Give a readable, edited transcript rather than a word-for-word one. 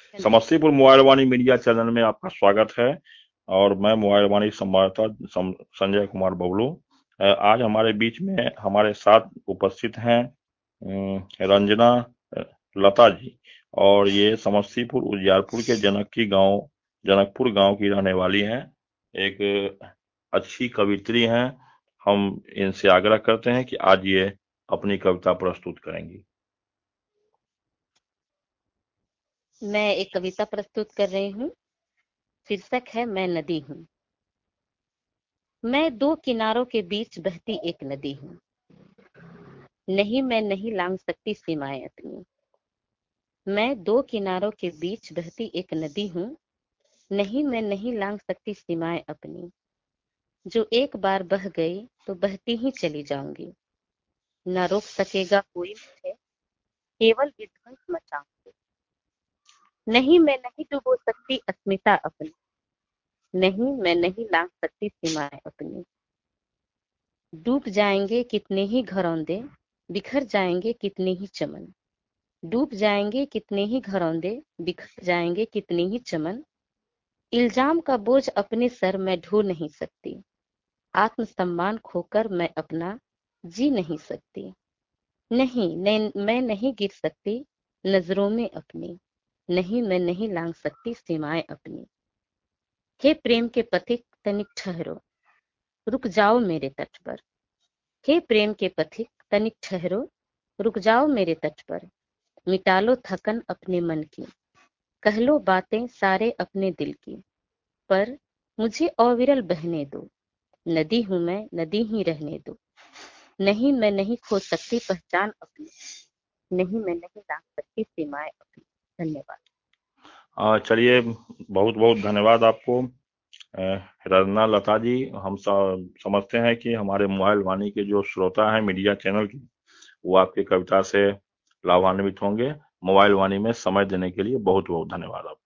Hello. Samastipur mobile Vaani media channel में आपका स्वागत है। और मैं मोबाइल वाणी संवाददाता संजय कुमार बबलू। आज हमारे बीच में हमारे साथ उपस्थित हैं रंजना लता जी। और ये समस्तीपुर उजियारपुर के जनकपुर गांव की रहने वाली हैं। एक अच्छी कवित्री हैं। हम इनसे आग्रह करते हैं कि आज ये अपनी कविता प्रस्तुत करेंगी। मैं एक कविता प्रस्तुत कर रही हूँ। शीर्षक है मैं नदी हूँ। मैं दो किनारों के बीच बहती एक नदी हूँ। नहीं, मैं नहीं लांघ सकती सीमाएं अपनी। मैं दो किनारों के बीच बहती एक नदी हूँ। नहीं, मैं नहीं लांघ सकती सीमाएं अपनी। जो एक बार बह गई तो बहती ही चली जाऊंगी। न रोक सकेगा कोई मुझे, केवल विध्वंस मचाऊंगी। नहीं, मैं नहीं डुबो सकती अस्मिता अपनी। नहीं, मैं नहीं लांघ सकती सीमाएं अपनी। डूब जाएंगे कितने ही घरौंदे, बिखर जाएंगे कितने ही चमन। डूब जाएंगे कितने ही घरौंदे, बिखर जाएंगे कितने ही चमन। इल्जाम का बोझ अपने सर मैं ढो नहीं सकती। आत्मसम्मान खोकर मैं अपना जी नहीं सकती। नहीं, मैं नहीं गिर सकती नजरों में अपनी। नहीं, मैं नहीं लांघ सकती सीमाएं अपनी। हे प्रेम के पथिक तनिक ठहरो, रुक जाओ मेरे तट पर। हे प्रेम के पथिक तनिक ठहरो, रुक जाओ मेरे तट पर। मिटा लो थकन अपने मन की, कह लो बातें सारे अपने दिल की। पर मुझे अविरल बहने दो। नदी हूं मैं, नदी ही रहने दो। नहीं, मैं नहीं खो सकती पहचान अपनी। नहीं, मैं नहीं लांघ सकती सीमाएं अपनी। धन्यवाद। चलिए, बहुत बहुत धन्यवाद आपको। अ, रजना लता जी। हम समझते हैं कि हमारे मोबाइल वाणी के जो श्रोता हैं मीडिया चैनल की, वो आपकी कविता से लाभान्वित होंगे। मोबाइल वाणी में समय देने के लिए बहुत बहुत धन्यवाद आपका।